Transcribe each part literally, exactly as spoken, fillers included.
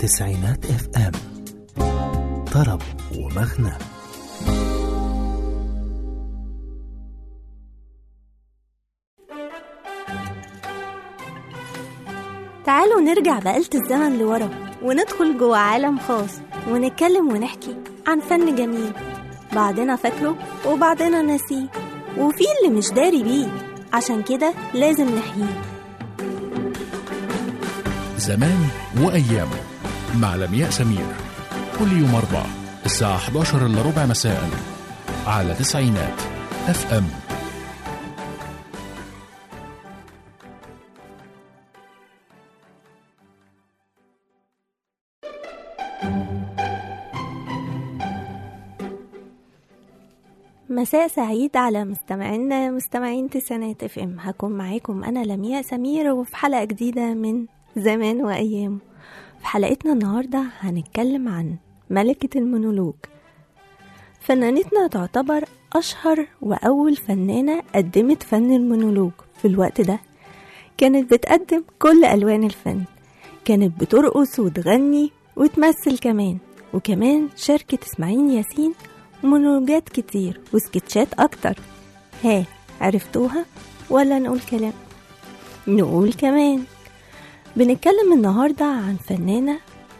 تسعينات اف ام، طرب ومغنى. تعالوا نرجع بآلة الزمن لورا وندخل جوه عالم خاص ونتكلم ونحكي عن فن جميل، بعضنا فاكره وبعضنا ناسيه، وفي اللي مش داري بيه، عشان كده لازم نحييه. زمان وأيامه مع لمياء سمير، كل يوم أربعة الساعة إحدى عشر إلا ربع مساء على تسعينات اف ام. مساء سعيد على مستمعينا مستمعين تسعينات اف ام. هكون معاكم انا لمياء سمير وفي حلقة جديدة من زمان وايامه. في حلقتنا النهاردة هنتكلم عن ملكة المونولوج. فنانتنا تعتبر اشهر واول فنانة قدمت فن المونولوج في الوقت ده. كانت بتقدم كل الوان الفن، كانت بترقص وتغني وتمثل كمان، وكمان شاركت اسماعيل ياسين مونولوجات كتير وسكتشات اكتر. ها عرفتوها ولا نقول كلام؟ نقول كمان. بنتكلم النهاردة عن فنانة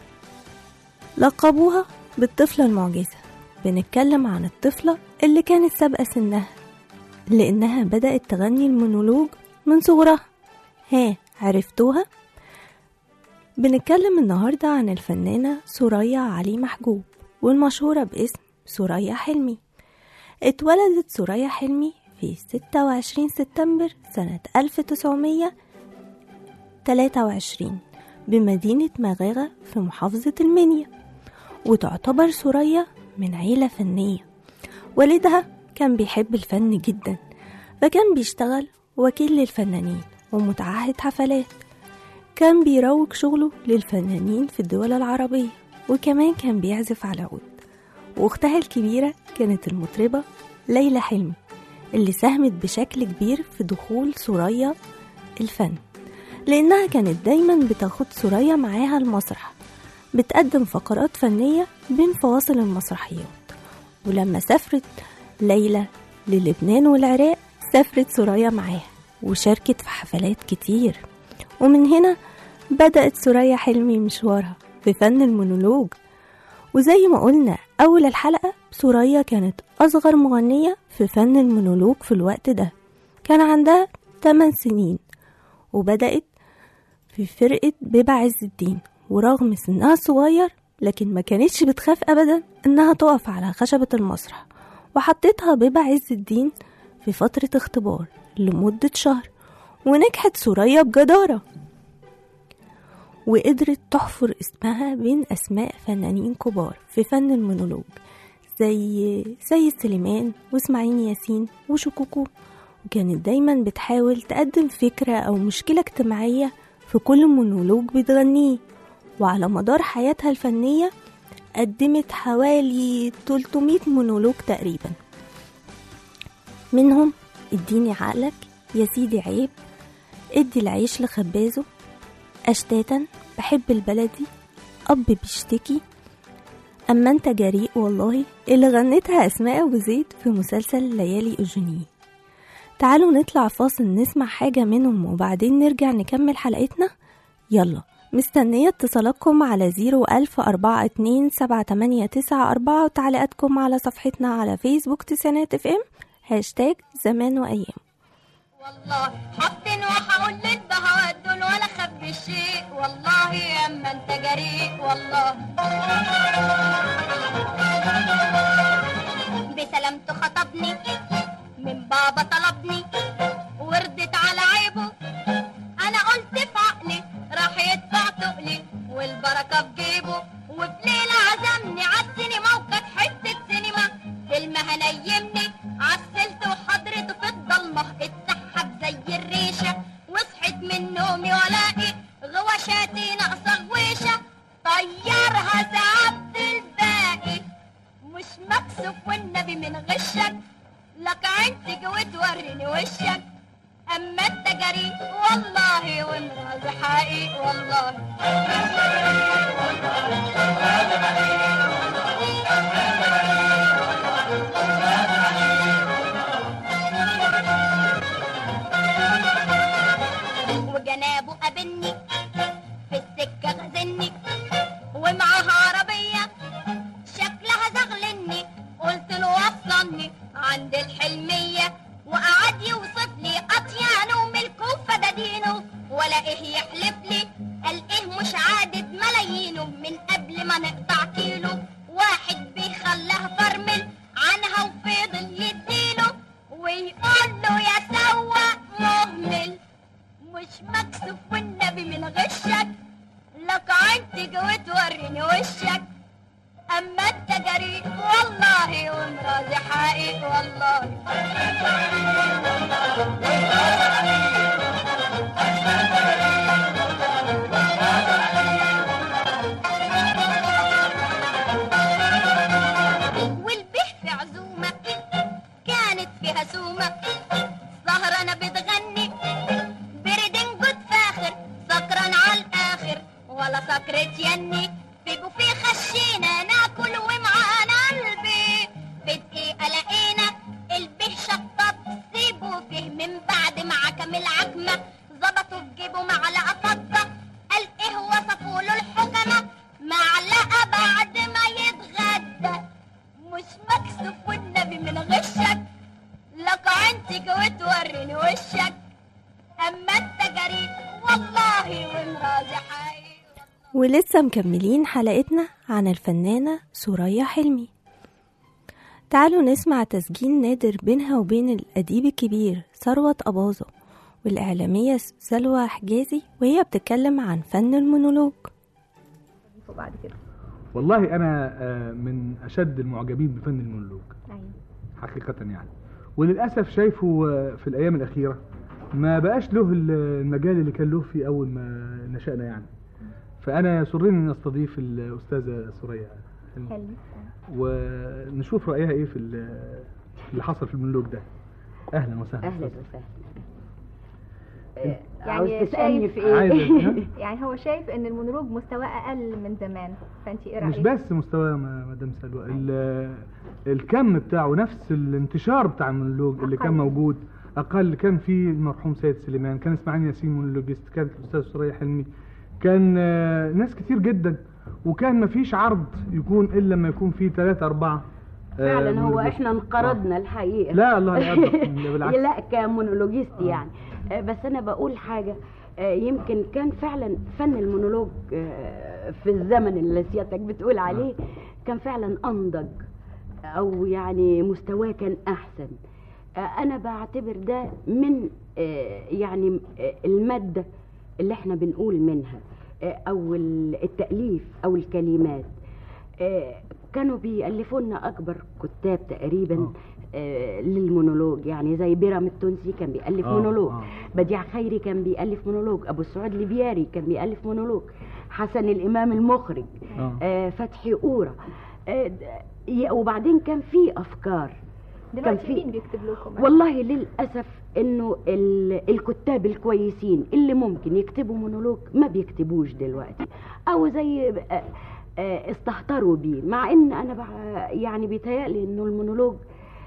لقبوها بالطفلة المعجزة. بنتكلم عن الطفلة اللي كانت سابقة سنها لانها بدأت تغني المونولوج من صغرها. ها عرفتوها؟ بنتكلم النهاردة عن الفنانة سوريا علي محجوب، والمشهورة باسم سوريا حلمي. اتولدت سوريا حلمي في ستة وعشرين سبتمبر سنة ألف وتسعمية وتلاتة وعشرين بمدينة مغاغة في محافظة المنيا، وتعتبر سوريا من عيلة فنية. والدها كان بيحب الفن جدا، فكان بيشتغل وكيل للفنانين ومتعهد حفلات. كان بيروج شغله للفنانين في الدول العربية، وكمان كان بيعزف على عود. واختها الكبيرة كانت المطربة ليلى حلمي، اللي ساهمت بشكل كبير في دخول سوريا الفن، لأنها كانت دايما بتاخد سوريا معاها المسرح، بتقدم فقرات فنية بين فواصل المسرحيات. ولما سافرت ليلى للبنان والعراق سافرت سوريا معاها وشاركت في حفلات كتير. ومن هنا بدأت سوريا حلمي مشوارها في فن المونولوج. وزي ما قلنا أول الحلقة، سوريا كانت أصغر مغنية في فن المونولوج في الوقت ده، كان عندها ثماني سنين، وبدأت في فرقة بيبة عز الدين. ورغم سنها صغير لكن ما كانتش بتخاف أبدا إنها تقف على خشبة المسرح، وحطتها بيبة عز الدين في فترة اختبار لمدة شهر، ونجحت سوريا بجدارة، وقدرت تحفر اسمها بين أسماء فنانين كبار في فن المونولوج زي سيد سليمان واسماعيل ياسين وشكوكو. وكانت دايما بتحاول تقدم فكرة أو مشكلة اجتماعية في كل مونولوج بتغنيه. وعلى مدار حياتها الفنية قدمت حوالي تلتمية مونولوج تقريبا، منهم اديني عقلك، يا سيدي عيب، ادي العيش لخبازه، أشتاتا، بحب البلدي، أب بيشتكي، أما أنت جريء والله، اللي غنتها أسماء أبو زيد في مسلسل ليالي أجنيه. تعالوا نطلع فاصل نسمع حاجة منهم وبعدين نرجع نكمل حلقتنا. يلا، مستنية اتصالاتكم على زيرو ألف أربعة اتنين سبعة تمانية تسعة أربعة وتعليقاتكم على صفحتنا على فيسبوك تسعينات اف ام هاشتاج زمان وأيام. والله حاطين وهقول للبهوات دول ولا خبي الشيء، والله يا اما انت جريء والله. بسلامته خطبني من بابا طلبني وردت على عيبه، انا قلت في عقلي راح يدفع تقلي والبركه في جيبه. وفي ليله عزمني عالسينما وكانت حته سينما، فيلم هنيمني عسلت وحضرته في الضلمه اتسحب زي الريشه، وصحيت من نومي والاقي غواشاتي ناقصه غويشه. طيرها سعبت الباقي مش مكسوف والنبي من غشك، لك عين تجي وتوريني وشك، اما التجاري والله والراز حقيقي والله. وجنابه قابلني في السكة غزلني ومعاها عربية شكلها زغلني، قلت له وصلني عند الحلمية وقعد يوصف لي أطيانه وملكه وفدادينه ولا إيه يحلف لي قال إيه مش عادد ملايينه من قبل ما نقطع كيلو واحد بيخلاه فرمل عنها وفضل يديله ويقول له يا سواق مهمل مش مكسوف والنبي من غشك لك عين جوه توريني وشك اما انت جريء والله ومراضي حقيقي والله. والبه في عزومه كانت فيها سومه سهرانه بتغني بردنجود فاخر سكران على الاخر ولا سكرت يني في بوفيه خشينا ناكل ومعانا قلبي بدقيقة لقينا البيه شطط سيبوا فيه من بعد ما عكم العكمة ظبطوا بجيبه معلقة فضة قال ايه وصفوا له الحكمة معلقة بعد ما يتغدى مش مكسوف والنبي من غشك لك عينتك وتوريني وشك اما انت جريء والله ومراضي حقيقي. ولسه مكملين حلقتنا عن الفنانة سوريا حلمي. تعالوا نسمع تسجيل نادر بينها وبين الأديب الكبير ثروت أباظة والإعلامية سلوى حجازي وهي بتتكلم عن فن المونولوج. وبعد كده والله أنا من أشد المعجبين بفن المونولوج حقيقة يعني، وللأسف شايفه في الأيام الأخيرة ما بقاش له المجال اللي كان له في أول ما نشأنا يعني. فأنا يسرني أن أستضيف الأستاذة سوريا حلمي ونشوف رأيها إيه في اللي حصل في المونولوج ده. أهلا وسهلا. أهلا وسهلا. يعني تسألني في إيه؟ يعني هو شايف إن المونولوج مستواه أقل من زمان، فأنت إيه رأيك؟ مش بس مستواه مدام سلوى، الكم بتاعه نفس الانتشار بتاع المونولوج اللي كان موجود أقل. كان في المرحوم سيد سليمان، كان اسماعيل ياسين مونولوجيست، كانت الأستاذة سوريا حلمي، كان ناس كتير جدا، وكان مفيش عرض يكون إلا لما يكون فيه ثلاثة أربعة فعلا. هو إحنا انقرضنا الحقيقة. لا الله يقدر بالعكس. لا كمونولوجيست يعني. بس أنا بقول حاجة، يمكن كان فعلا فن المونولوج في الزمن اللي سيادتك بتقول عليه كان فعلا أنضج، أو يعني مستواه كان أحسن. أنا بعتبر ده من يعني المادة اللي احنا بنقول منها او التأليف او الكلمات. كانوا بيألفوا لنا اكبر كتاب تقريبا آه للمونولوج، يعني زي بيرام التونسي كان بيألف آه مونولوج آه. بديع خيري كان بيألف مونولوج، ابو السعود ليبياري كان بيألف مونولوج، حسن الامام المخرج آه. آه فتحي قورة آه وبعدين كان في افكار. دلوقتي مين بيكتب لكم؟ والله للأسف انه الكتاب الكويسين اللي ممكن يكتبوا مونولوج ما بيكتبوش دلوقتي، او زي استهتروا بيه. مع ان انا يعني بيتهيألي انه المونولوج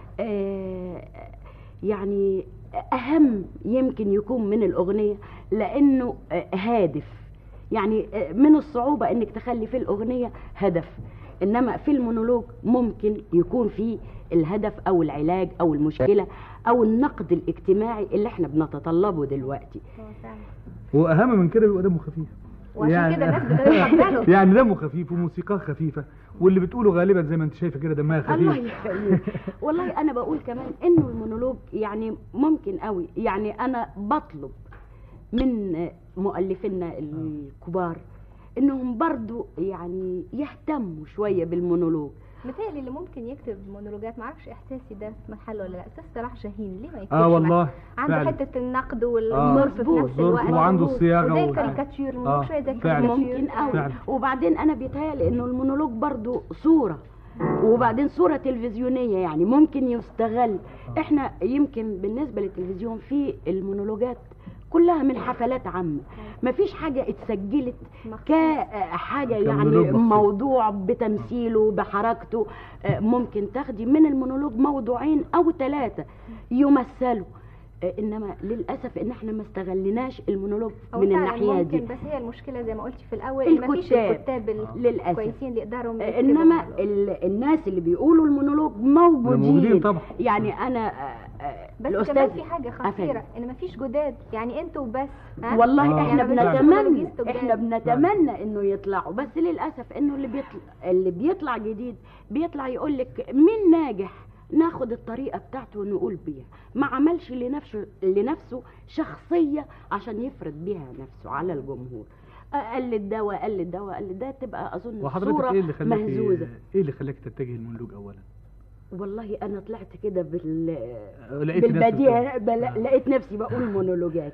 يعني اهم يمكن يكون من الاغنية، لانه هادف. يعني من الصعوبة انك تخلي في الاغنية هدف، انما في المونولوج ممكن يكون فيه الهدف او العلاج او المشكلة او النقد الاجتماعي اللي احنا بنتطلبه دلوقتي. واهم من كده بيبقى دمه خفيف، وعشان يعني كده الناس بتحبه. يعني دمه خفيف وموسيقاه خفيفة، واللي بتقوله غالبا زي ما انت شايفه كده دمها خفيف. الله يخليك. والله انا بقول كمان انه المونولوج يعني ممكن قوي، يعني انا بطلب من مؤلفينا الكبار انهم برضو يعني يهتموا شوية بالمونولوج. متهيألي اللي ممكن يكتب مونولوجات، معرفش احساسي ده محل ولا لا، استاذ صلاح جاهين ليه ما يكتبش؟ اه والله عنده حته النقد والظرف آه في نفس الوقت، وعنده الصياغه زي الكاريكاتير. المونولوج شويه زي الكاريكاتير ممكن قوي. وبعدين انا بيتهيألي انه المونولوج برضو صوره وبعدين صورة تلفزيونية يعني ممكن يستغل. احنا يمكن بالنسبة للتلفزيون في المونولوجات كلها من حفلات عامة، مفيش حاجة اتسجلت كحاجة يعني موضوع بتمثيله بحركته. ممكن تاخدي من المونولوج موضوعين او ثلاثة يمثلوا، انما للاسف ان احنا ما استغلناش المونولوج من الناحيه دي. بس هي المشكله زي ما قلتي في الاول ما فيش الكتاب الكويسين اللي يقدروا انما الناس اللي بيقولوا المونولوج موجودين طبعا. يعني انا بس كمان في حاجه خطيره ان ما فيش جداد، يعني انتوا بس والله احنا بنتمنى احنا بنتمنى انه يطلعوا، بس للاسف انه اللي بيطلع اللي بيطلع جديد بيطلع يقول لك مين ناجح ناخد الطريقة بتاعته ونقول بيها، ما عملش لنفسه لنفسه شخصية عشان يفرض بيها نفسه على الجمهور. قلد ده وقلد ده وقلد ده، تبقى اظن صورة إيه اللي خلاك مهزوزة. ايه اللي خلاك تتجه المونولوج اولا؟ والله انا طلعت كده بال بالبديهة بل... آه. لقيت نفسي بقول مونولوجات.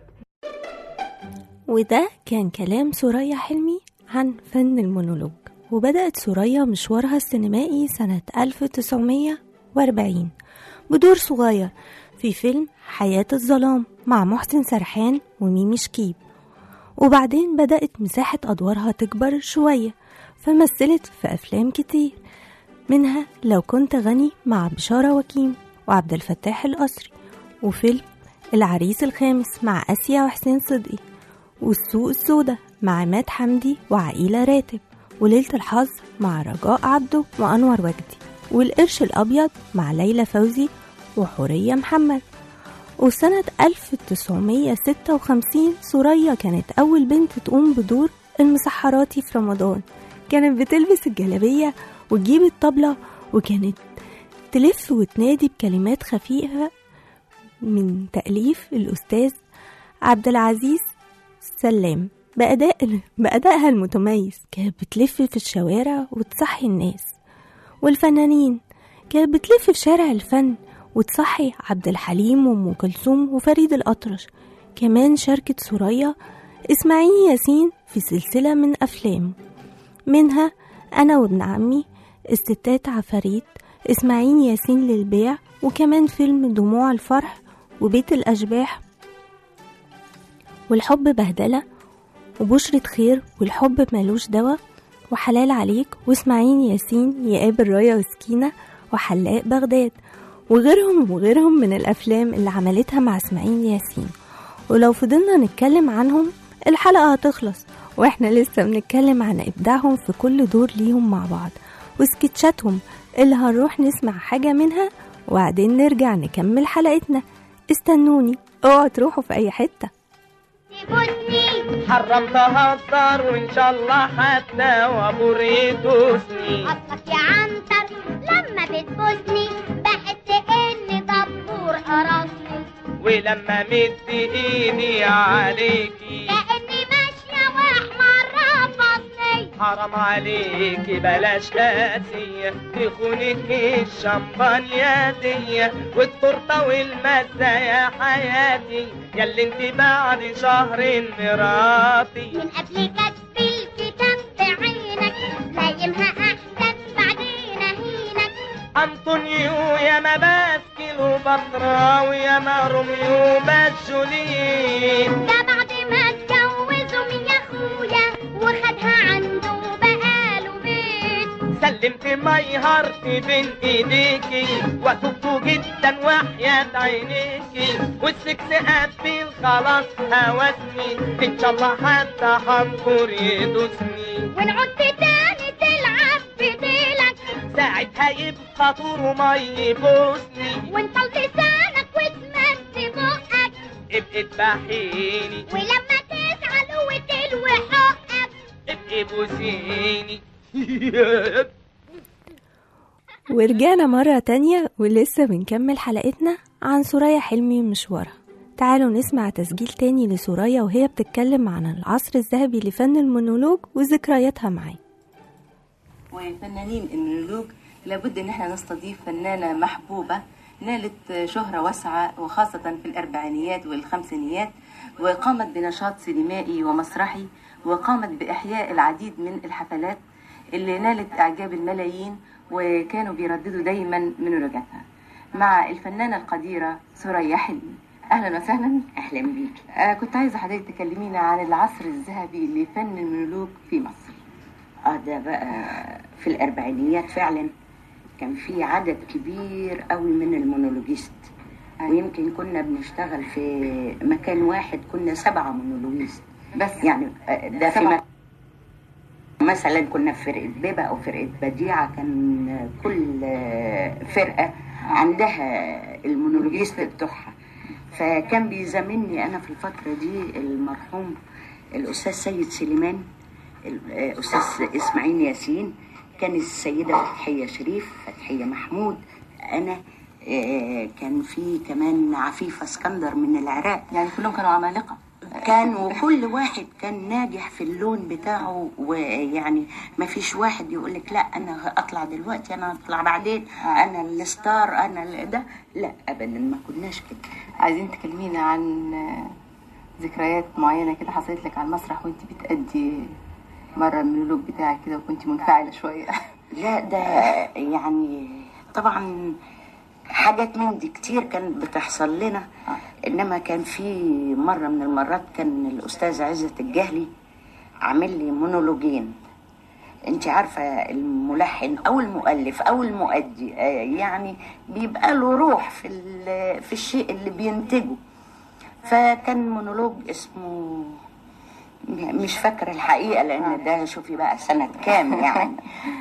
وده كان كلام سوريا حلمي عن فن المونولوج. وبدأت سوريا مشوارها السينمائي سنة ألف وتسعمية وأربعين بدور صغير في فيلم حياة الظلام مع محسن سرحان وميمي شكيب، وبعدين بدأت مساحة أدوارها تكبر شوية فمثلت في أفلام كتير، منها لو كنت غني مع بشارة وكيم وعبد الفتاح القصري، وفيلم العريس الخامس مع آسيا وحسين صدقي، والسوق السوداء مع عماد حمدي وعائلة راتب، وليلة الحظ مع رجاء عبده وأنور وجدي، والقرش الأبيض مع ليلى فوزي وحورية محمد. وسنة ألف وتسعمية ستة وخمسين سوريا كانت أول بنت تقوم بدور المسحراتي في رمضان، كانت بتلبس الجلابية وتجيب الطبلة وكانت تلف وتنادي بكلمات خفيفة من تأليف الأستاذ عبد العزيز سلام بأداء بأدائها المتميز. كانت بتلف في الشوارع وتصحي الناس، والفنانين كانت بتلف في شارع الفن وتصحي عبد الحليم وأم كلثوم وفريد الأطرش. كمان شاركت سوريا إسماعيل ياسين في سلسلة من أفلام، منها أنا وابن عمي، الستات عفاريت، إسماعيل ياسين للبيع، وكمان فيلم دموع الفرح وبيت الأشباح والحب بهدلة وبشرة خير والحب مالوش دوا وحلال عليك وإسماعيل ياسين يقابل رايا وسكينة وحلاق بغداد، وغيرهم وغيرهم من الأفلام اللي عملتها مع إسماعيل ياسين. ولو فضلنا نتكلم عنهم الحلقة هتخلص، وإحنا لسه بنتكلم عن إبداعهم في كل دور ليهم مع بعض وسكتشاتهم اللي هنروح نسمع حاجة منها وبعدين نرجع نكمل حلقتنا. استنوني، اوعوا تروحوا في أي حتة. حرمتها الدار وإن شاء الله حتى وبريتوسني أصلك يا عنتر لما بتبوسني بحس إني دبور قرصني، ولما مد إيدي عليكي كأني ماشية وأحمر رفضني. حرام عليكي بلاش قاسية تخونك الشمبانيا دي والتورته والمزة يا حياتي ياللي انت بعد شهر مراتي. من قبل كتب الكتاب بعينك لايمها أحسن بعدين أهينك. أنطونيو يا ما باسكيل وبطرة ويا ما روميو باتشولين، ده بعد ما اتجوزوا من يا أخويا وخدها عنده بقاله بيت. سلمت ماي هارت بين ايديكي وتبتو جدا وحياة عينيكي والسكس ابيل خلاص هوسني ان شاء الله حتى حنكر يدوسني. وان عدت تاني تلعب بديلك ساعتها يبقى طور وما يبوسني، وانت لسانك وتمد بقك ابقي تبحيني، ولما تزعل وتلوي حقك ابقي بوسيني. ورجعنا مرة تانية ولسه بنكمل حلقتنا عن سوريا حلمي ومشوارها. تعالوا نسمع تسجيل تاني لسوريا وهي بتتكلم عن العصر الذهبي لفن المونولوج وذكرياتها معاه. وفنانين المونولوج لابد ان احنا نستضيف فنانة محبوبة نالت شهرة واسعة وخاصة في الأربعينيات والخمسينيات، وقامت بنشاط سينمائي ومسرحي، وقامت بإحياء العديد من الحفلات اللي نالت إعجاب الملايين وكانوا بيرددوا دايما مونولوجاتها مع الفنانة القديرة ثريا حلمي. أهلا وسهلا. أهلا بيك. آه كنت عايزة حضرتك تكلمينا عن العصر الذهبي لفن المونولوج في مصر. اه ده بقى في الأربعينيات فعلا كان في عدد كبير قوي من المونولوجيست، ويمكن كنا بنشتغل في مكان واحد كنا سبعة مونولوجيست بس، يعني ده في مكان مثلا كنا في فرقة بيبة أو فرقة بديعة، كان كل فرقة عندها المونولوجيست بتوعها. فكان بيزاملني أنا في الفترة دي المرحوم الأستاذ سيد سليمان، الأستاذ إسماعيل ياسين، كان السيدة فتحية شريف، فتحية محمود، أنا كان في كمان عفيفة اسكندر من العراق. يعني كلهم كانوا عمالقة، كان وكل واحد كان ناجح في اللون بتاعه، ويعني ما فيش واحد يقول لك لا انا اطلع دلوقتي انا اطلع بعدين انا الستار انا ده، لا ابدا ما كناش كده. عايزين تكلمينا عن ذكريات معينة كده حصلت لك على المسرح وانت بتأدي مرة المونولوج بتاعك كده وكنت منفعلة شوية؟ لا ده يعني طبعا حاجات من دي كتير كانت بتحصل لنا، انما كان في مره من المرات كان الاستاذ عزت الجهلي عامل لي مونولوجين. انت عارفه الملحن او المؤلف او المؤدي يعني بيبقى له روح في في الشيء اللي بينتجه. فكان مونولوج اسمه مش فاكره الحقيقه لان ده شوفي بقى سنه كام يعني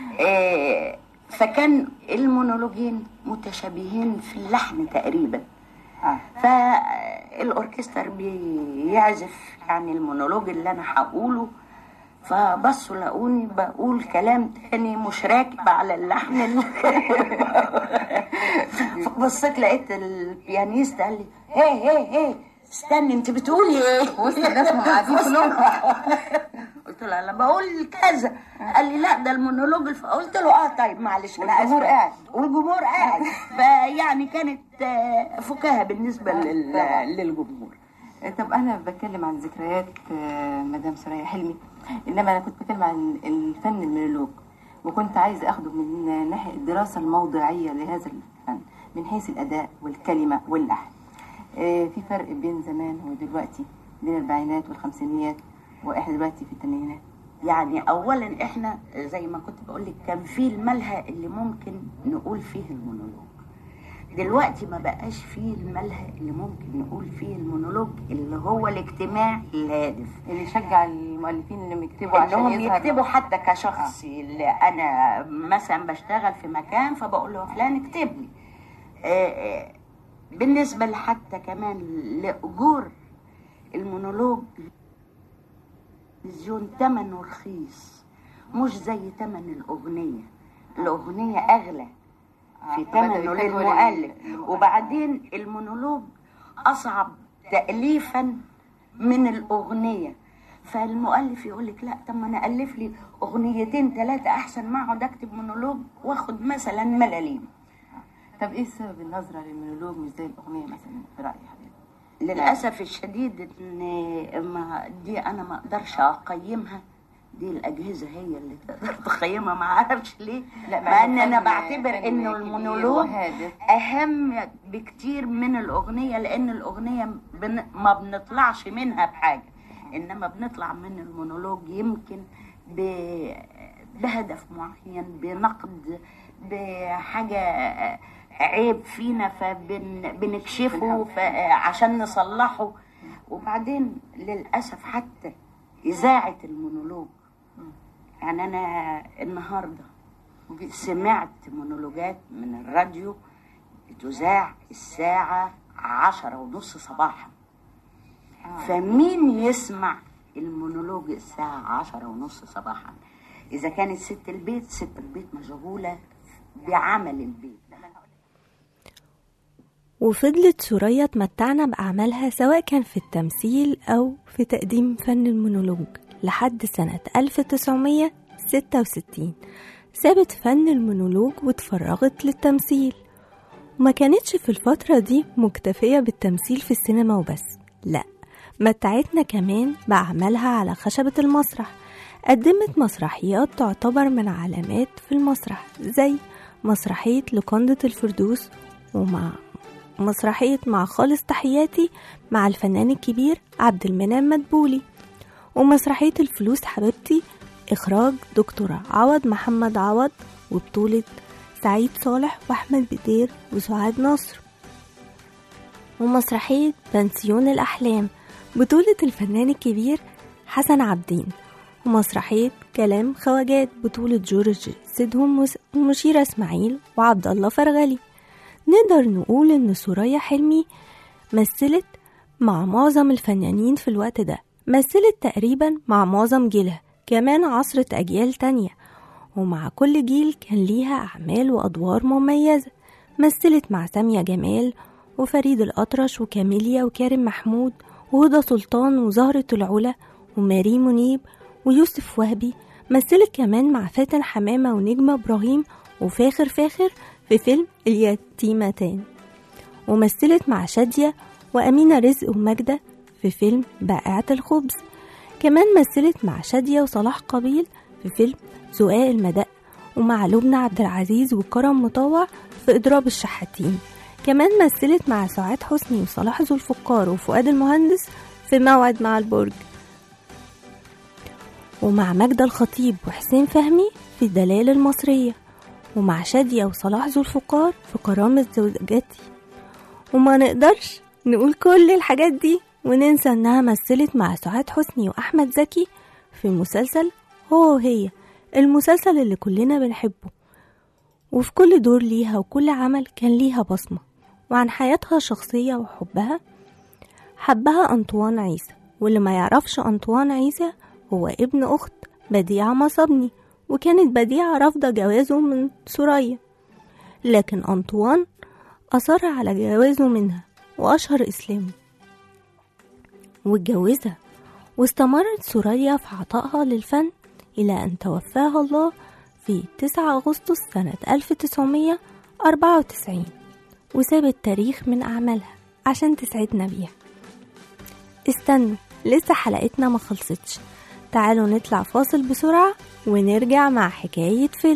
فكان المونولوجين متشابهين في اللحن تقريبا. آه. فالأوركستر بيعزف يعني المونولوج اللي أنا هقوله، فبصوا لقوني بقول كلام تاني مش راكب على اللحن. فبصيت لقيت البيانيست قال لي هي هي هي استني انت بتقولي ايه؟ وسط الناس قاعدين كلهم. قلت له انا بقول كذا، قال لي لا ده المونولوج الف... قلت له اه طيب معلش انا اسف. والجمهور قاعد والجمهور قاعد فيعني كانت فكاهه بالنسبه لل... للجمهور. طب انا بتكلم عن ذكريات مدام ثريا حلمي، انما انا كنت بتكلم عن الفن المونولوج، وكنت عايزه اخده من ناحيه الدراسه الموضوعيه لهذا الفن من حيث الاداء والكلمه واللحن. في فرق بين زمان ودلوقتي، بين الاربعينات والخمسينيات واحنا دلوقتي في الثمانينات. يعني اولا احنا زي ما كنت بقول لك كان في الملهى اللي ممكن نقول فيه المونولوج، دلوقتي ما بقاش فيه الملهى اللي ممكن نقول فيه المونولوج اللي هو الاجتماع الهادف اللي يشجع المؤلفين انهم يكتبوا عشان انهم يكتبوا حتى كشخصي. آه. اللي انا مثلا بشتغل في مكان فبقول له فلان اكتب لي. آه بالنسبه لحتى كمان لاجور المونولوج التلفزيون ثمنه رخيص مش زي ثمن الاغنيه. الاغنيه اغلى في ثمنه للمؤلف، وبعدين المونولوج اصعب تاليفا من الاغنيه، فالمؤلف يقول لك لا طب ما انا الف لي اغنيتين ثلاثه احسن ما اقعد اكتب مونولوج واخد مثلا ملاليم. طب ايه سبب النظره للمونولوج مش زي الاغنيه مثلا في راي حضرتك؟ للاسف الشديد ان ما دي انا ما اقدرش اقيمها، دي الاجهزه هي اللي تقدر تقيمها، ما اعرفش ليه، مع ان انا بعتبر انه المونولوج اهم بكتير من الاغنيه، لان الاغنيه بن... ما بنطلعش منها بحاجه، انما بنطلع من المونولوج يمكن ب... بهدف معين، بنقد، بحاجه عيب فينا فبنكشفه عشان نصلحه. وبعدين للاسف حتى اذاعه المونولوج، يعني انا النهارده سمعت مونولوجات من الراديو بتذاع الساعه عشرة ونص صباحا، فمين يسمع المونولوج الساعه عشرة ونص صباحا؟ اذا كانت ست البيت ست البيت مشغوله بعمل البيت. وفضلت ثريا تمتعنا بأعمالها سواء كان في التمثيل أو في تقديم فن المونولوج لحد سنة ألف وتسعمية ستة وستين. سابت فن المونولوج وتفرغت للتمثيل، وما كانتش في الفترة دي مكتفية بالتمثيل في السينما وبس، لا، متعتنا كمان بأعمالها على خشبة المسرح. قدمت مسرحيات تعتبر من علامات في المسرح زي مسرحية لوكندة الفردوس، ومع مسرحية مع خالص تحياتي مع الفنان الكبير عبد المنعم مدبولي، ومسرحية الفلوس حبيبتي إخراج دكتورة عوض محمد عوض وبطولة سعيد صالح وأحمد بدير وسعاد نصر، ومسرحية بنسيون الأحلام بطولة الفنان الكبير حسن عبدين، ومسرحية كلام خواجات بطولة جورج سيدهم ومشيرة إسماعيل وعبد الله فرغلي. نقدر نقول إن سوريا حلمي مثلت مع معظم الفنانين في الوقت ده، مثلت تقريبا مع معظم جيلها، كمان عصرت أجيال تانية، ومع كل جيل كان ليها أعمال وأدوار مميزة. مثلت مع سامية جمال وفريد الأطرش وكاميليا وكارم محمود وهدى سلطان وزهرة العلا وماري منيب ويوسف وهبي. مثلت كمان مع فاتن حمامة ونجمة إبراهيم وفاخر فاخر في فيلم اليتيمتان، ومثلت مع شادية وأمينة رزق وماجدة في فيلم بائعة الخبز. كمان مثلت مع شادية وصلاح قبيل في فيلم زقاق المدق، ومع لبنى عبد العزيز وكرم مطوع في إضراب الشحاتين. كمان مثلت مع سعاد حسني وصلاح ذو الفقار وفؤاد المهندس في موعد مع البرج، ومع ماجدة الخطيب وحسين فهمي في دلال المصرية، ومع شادية وصلاح ذو الفقار في كرامة زوجاتي. وما نقدرش نقول كل الحاجات دي وننسى انها مثلت مع سعاد حسني واحمد زكي في مسلسل هو وهي، المسلسل اللي كلنا بنحبه، وفي كل دور ليها وكل عمل كان ليها بصمة. وعن حياتها الشخصية وحبها، حبها أنطوان عيسى، واللي ما يعرفش أنطوان عيسى هو ابن أخت بديعة مصابني، وكانت بديعة رافضة جوازه من سوريا، لكن أنطوان أصر على جوازه منها وأشهر إسلامه واتجوزها. واستمرت سوريا في عطائها للفن إلى أن توفاها الله في تسعة أغسطس سنة ألف وتسعمية وأربعة وتسعين، وسابت تاريخ من أعمالها عشان تسعدنا بيها. استنوا، لسه حلقتنا ما خلصتش، تعالوا نطلع فاصل بسرعة ونرجع مع حكاية فيلم.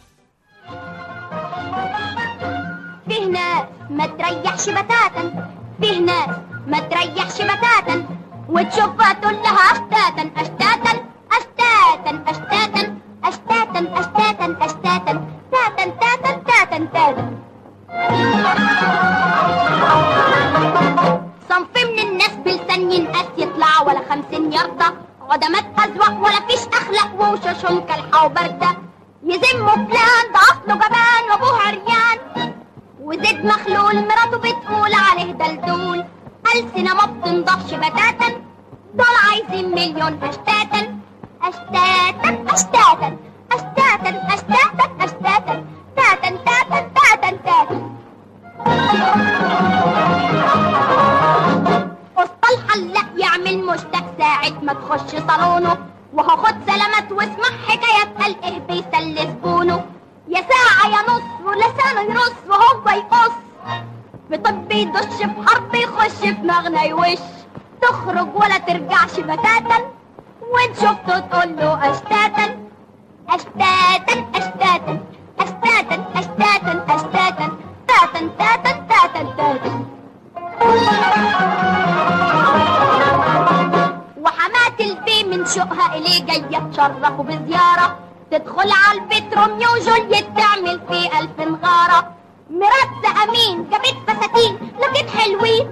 فيه ناس ما تريحش بتاتا، فيه ناس ما تريحش بتاتا، وتشوفها تقول لها أشتاتا أشتاتا أشتاتا أشتاتا أشتاتا أشتاتا أشتاتا تاتا تاتا تاتا تاتا. صنف من الناس بلسان ينقاس يطلع ولا خمسين يرضى، عدمات أزوق ولا فيش أخلاق ووشوشهم كالحة وبردة، يذموا فلان ده أصله جبان وأبوه عريان، وزيد مخلول مراته بتقول عليه دلدول، ألسنة ما بتنضفش بتاتا، دول عايزين مليون أشتاتا أشتاتا أشتاتا أشتاتا أشتاتا أشتاتا تاتا تاتا تاتا تاتا. وسط الحلاق يعمل مشتاق ساعة ما تخش صالونه، وهو خد سلامات واسمع حكايات قال ايه بيسلي زبونه، يا ساعة يا نص ولسانه يرص وهو يقص، في طب يدش في حرب يخش في مغنى يوش، تخرج ولا ترجعش بتاتا، وان شفته تقول له أشتاتا أشتاتا أشتاتا أشتاتا أشتاتا أشتاتا تاتا تاتا تاتا تاتا. وحمات البي من شوقها إليه جاية تشرفه بزيارة، تدخل على البيت روميو وجوليت تعمل فيه ألف مغارة، مرات أمين جابت فساتين لكن حلوين.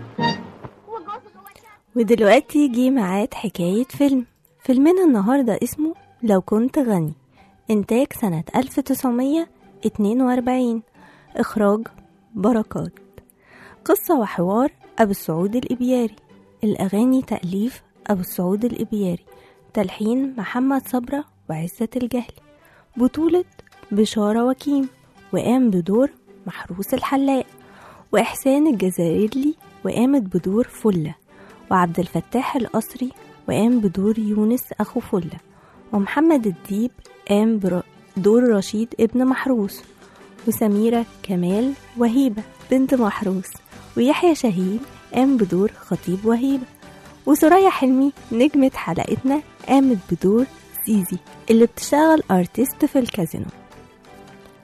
ودلوقتي جي معاد حكاية فيلم. فيلمنا النهاردة اسمه لو كنت غني، إنتاج سنة ألف وتسعمية واتنين وأربعين، إخراج بركات. قصة وحوار أبو السعود الإبياري، الأغاني تأليف أبو السعود الإبياري، تلحين محمد صبرة وعزة الجهلي، بطولة بشارة وكيم، وقام بدور محروس الحلاق، وإحسان الجزائري وقامت بدور فلة، وعبد الفتاح القصري وقام بدور يونس أخو فلة، ومحمد الديب قام بدور رشيد ابن محروس، وسميرة كمال وهيبة بنت محروس، ويحيى شاهين قام بدور خطيب وهيبة، وسوريا حلمي نجمة حلقتنا قامت بدور زيزي اللي بتشتغل ارتست في الكازينو.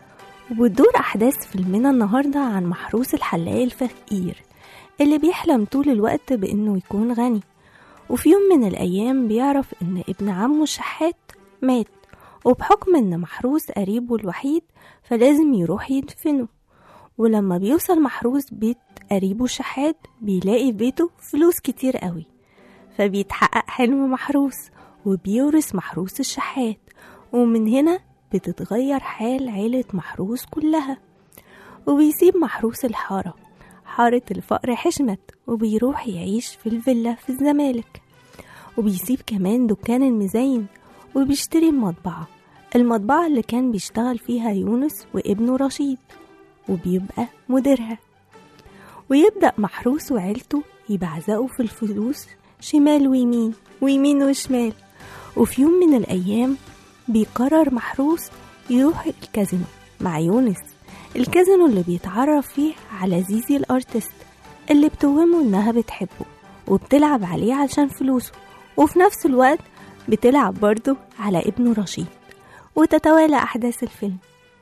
وبتدور أحداث فيلمنا النهاردة عن محروس الحلاق الفقير اللي بيحلم طول الوقت بأنه يكون غني. وفي يوم من الأيام بيعرف أن ابن عمه الشحات مات، وبحكم أن محروس قريبه الوحيد فلازم يروح يدفنه. ولما بيوصل محروس بيت قريبه الشحات بيلاقي في بيته فلوس كتير قوي، فبيتحقق حلم محروس وبيورث محروس الشحات. ومن هنا بتتغير حال عيلة محروس كلها، وبيسيب محروس الحارة حارة الفقر حشمت وبيروح يعيش في الفيلا في الزمالك. وبيسيب كمان دكان المزين وبيشتري المطبعة المطبعة اللي كان بيشتغل فيها يونس وابنه رشيد، وبيبقى مديرها. ويبدأ محروس وعيلته يبعزقوا في الفلوس شمال ويمين ويمين وشمال. وفي يوم من الأيام بيقرر محروس يروح الكازينو مع يونس، الكازينو اللي بيتعرف فيه على زيزي الارتست اللي بتوهمه انها بتحبه وبتلعب عليه عشان فلوسه، وفي نفس الوقت بتلعب برضه على ابنه رشيد. وتتوالى أحداث الفيلم.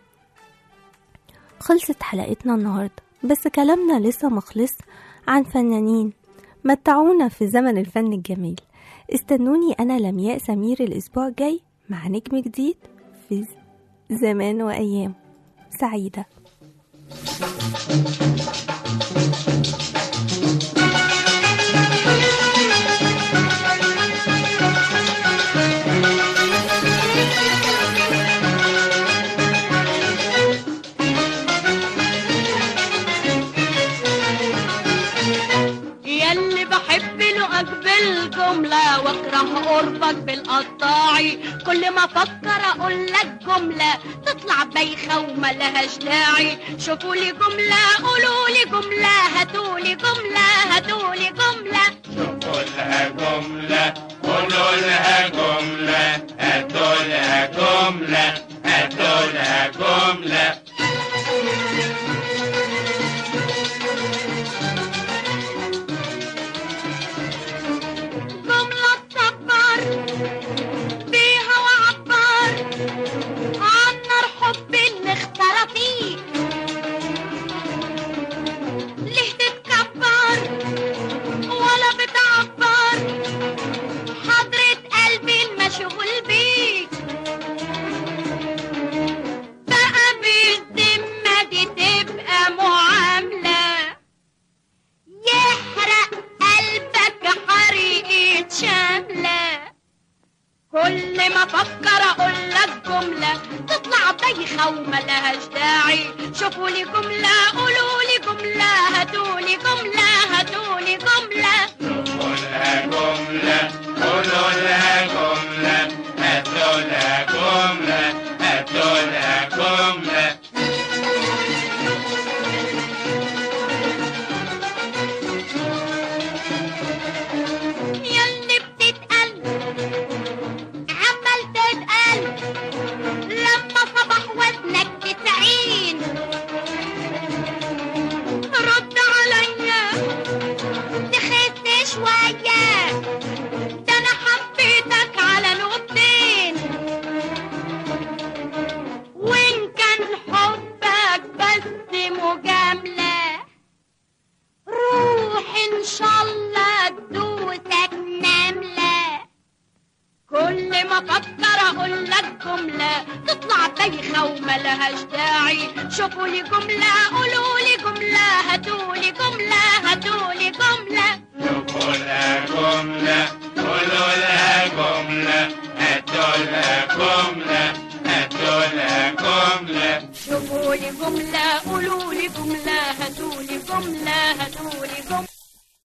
خلصت حلقتنا النهاردة، بس كلامنا لسه مخلص عن فنانين متعونا في زمن الفن الجميل. استنوني أنا لمياء سمير الأسبوع الجاي مع نجم جديد في زمان وأيام سعيدة. ياللي بحب له أقبل جملة واكره قربك بالقطاعي، كل ما افكر اقول لك جملة تطلع بايخة وملهاش داعي. شوفوا لي جملة قولوا لي جملة هاتوا لي جملة هاتوا لي جملة شوفوا لها جملة قولوا لها جملة هاتوا لها جملة هاتوا لها جملة. كل ما افكر اقول لك جمله تطلع بايخه وملهاش داعي. شوفوا لي جمله قولوا لي جمله هاتوا لي جمله هاتوا لي جمله شوفوا لها جمله قولوا لها جمله هاتوا لها جمله هاتوا لها جمله. شوفوا لي جملة قولوا لي جملة هاتوا لي جملة هاتوا لي جملة شوفوا لها جملة قولوا لها جملة هاتوا لها جملة هاتوا لها جملة شوفوا لي جملة قولوا لي جملة هاتوا لي جملة هاتوا